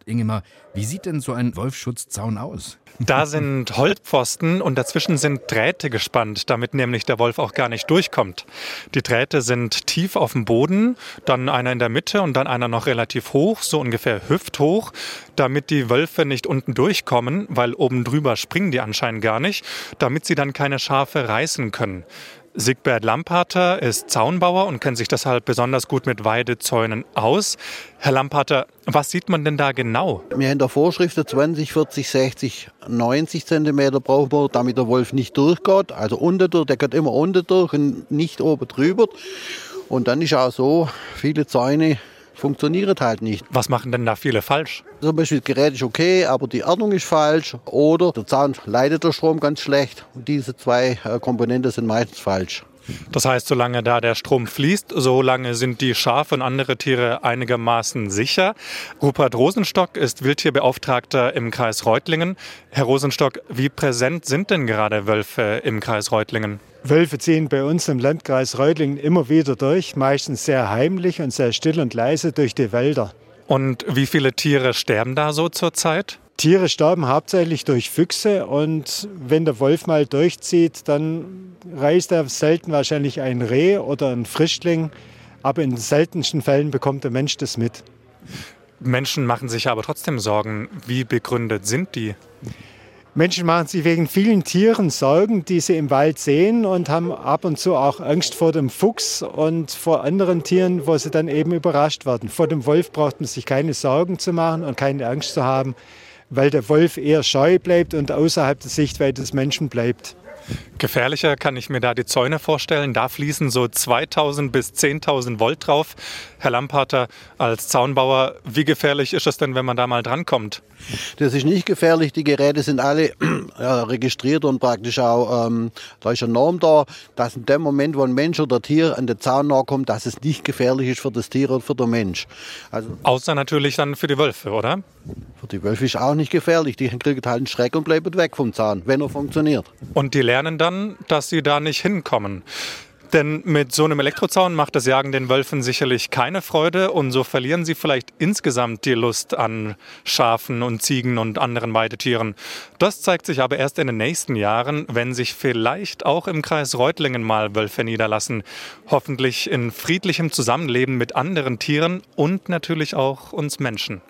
Ingemar, wie sieht denn so ein Wolfsschutzzaun aus? Da sind Holzpfosten und dazwischen sind Drähte gespannt, damit nämlich der Wolf auch gar nicht durchkommt. Die Drähte sind tief auf dem Boden, dann einer in der Mitte und dann einer noch relativ hoch, so ungefähr hüfthoch, damit die Wölfe nicht unten durchkommen, weil oben drüber springen die anscheinend gar nicht, damit sie dann keine Schafe reißen können. Sigbert Lampater ist Zaunbauer und kennt sich deshalb besonders gut mit Weidezäunen aus. Herr Lampater, was sieht man denn da genau? Wir haben da Vorschriften 20, 40, 60, 90 Zentimeter brauchen wir, damit der Wolf nicht durchgeht. Also unten durch, der geht immer unten durch und nicht oben drüber. Und dann ist auch so, viele Zäune funktionieren halt nicht. Was machen denn da viele falsch? Zum Beispiel das Gerät ist okay, aber die Erdung ist falsch oder der Zaun leitet der Strom ganz schlecht. Und diese zwei Komponenten sind meistens falsch. Das heißt, solange da der Strom fließt, solange sind die Schafe und andere Tiere einigermaßen sicher. Rupert Rosenstock ist Wildtierbeauftragter im Kreis Reutlingen. Herr Rosenstock, wie präsent sind denn gerade Wölfe im Kreis Reutlingen? Wölfe ziehen bei uns im Landkreis Reutlingen immer wieder durch, meistens sehr heimlich und sehr still und leise durch die Wälder. Und wie viele Tiere sterben da so zurzeit? Tiere sterben hauptsächlich durch Füchse und wenn der Wolf mal durchzieht, dann reißt er selten wahrscheinlich ein Reh oder ein Frischling, aber in den seltensten Fällen bekommt der Mensch das mit. Menschen machen sich aber trotzdem Sorgen. Wie begründet sind die? Menschen machen sich wegen vielen Tieren Sorgen, die sie im Wald sehen und haben ab und zu auch Angst vor dem Fuchs und vor anderen Tieren, wo sie dann eben überrascht werden. Vor dem Wolf braucht man sich keine Sorgen zu machen und keine Angst zu haben, weil der Wolf eher scheu bleibt und außerhalb der Sichtweite des Menschen bleibt. Gefährlicher kann ich mir da die Zäune vorstellen. Da fließen so 2000 bis 10.000 Volt drauf. Herr Lampater, als Zaunbauer, wie gefährlich ist es denn, wenn man da mal drankommt? Das ist nicht gefährlich. Die Geräte sind alle registriert und praktisch auch, da ist eine Norm da, dass in dem Moment, wo ein Mensch oder Tier an den Zaun nahe kommt, dass es nicht gefährlich ist für das Tier oder für den Mensch. Also, außer natürlich dann für die Wölfe, oder? Für die Wölfe ist auch nicht gefährlich. Die kriegen halt einen Schreck und bleiben weg vom Zaun, wenn er funktioniert. Und die lernen dann, dass sie da nicht hinkommen. Denn mit so einem Elektrozaun macht das Jagen den Wölfen sicherlich keine Freude und so verlieren sie vielleicht insgesamt die Lust an Schafen und Ziegen und anderen Weidetieren. Das zeigt sich aber erst in den nächsten Jahren, wenn sich vielleicht auch im Kreis Reutlingen mal Wölfe niederlassen. Hoffentlich in friedlichem Zusammenleben mit anderen Tieren und natürlich auch uns Menschen.